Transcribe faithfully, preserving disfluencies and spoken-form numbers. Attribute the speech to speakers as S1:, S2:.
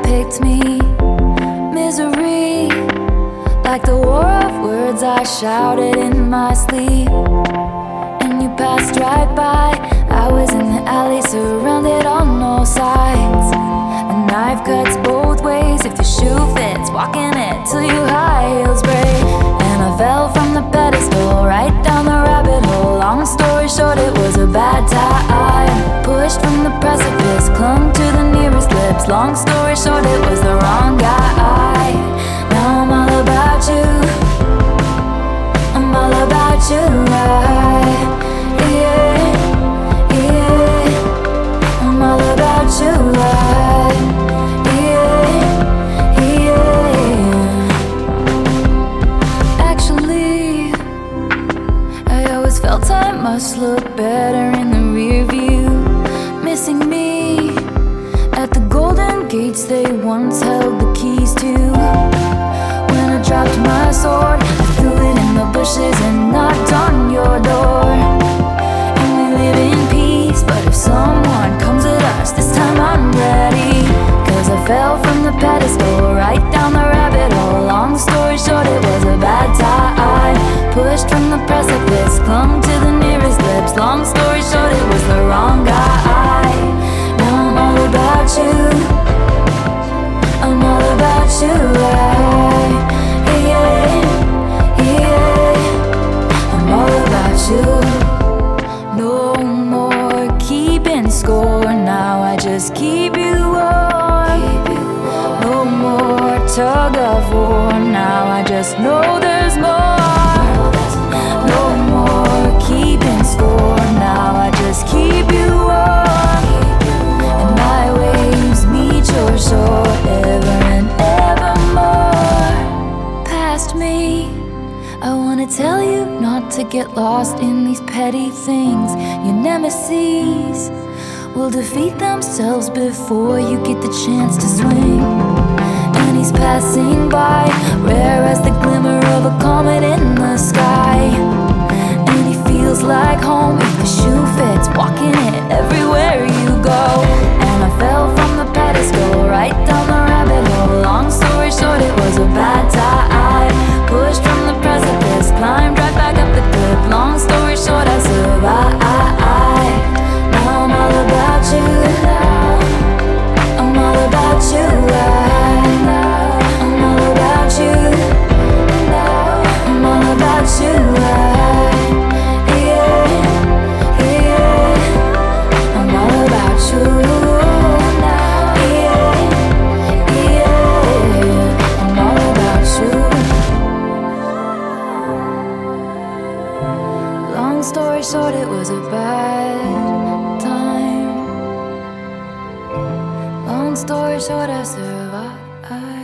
S1: picked me. Misery, like the war of words I shouted in my sleep. And you passed right by. I was in the alley, surrounded on all sides. The knife cuts both ways if the shoe fits, walking it till your high heels break. And I fell from the pedestal, right down the rabbit hole. Long story short, it was a bad time. Pushed from the precipice, clung to the nearest lips. Long story short, it was the wrong guy. Now I'm all about you, I'm all about you, right? Yeah, yeah, I'm all about you, right? Yeah, yeah. Actually, I always felt I must look better in the rear view. Missing me at the golden gates they once held the keys to. When I dropped my sword, I threw it in the bushes and knocked on your door. And we live in peace, but if someone comes at us, this time I'm ready. Cause I fell from the pedestal, right down the rabbit hole. Long story short, it was a bad time. Pushed from the precipice, clung to the nearest lips. Long story short, it was the wrong guy. Now I'm all about you, I'm all about you, right? Yeah, yeah, I'm all about you. No more keeping score, now I just keep you warm. No more tug of war, now I just know there's more. No more keeping score, now I just keep you warm. And my waves meet your shore, ever and evermore. Past me, I wanna tell you not to get lost in these petty things. Your nemesis will defeat themselves before you get the chance to swing. And he's passing by, rare as the glimmer of a comet in the sky. And he feels like home if the shoe fits, walking it everywhere you go. And I fell from the pedestal, right down the rabbit hole. Long story short, it was a bad time. Pushed from the precipice, climbed right back up the cliff. Long story short, I survived. Now I'm all about you, I'm all about you, right? I'm all about you, I'm all about you, right? Yeah, yeah, I'm all about you. Yeah, yeah, I'm all about you. Long story short, it was a bad time. Long story short, I survived.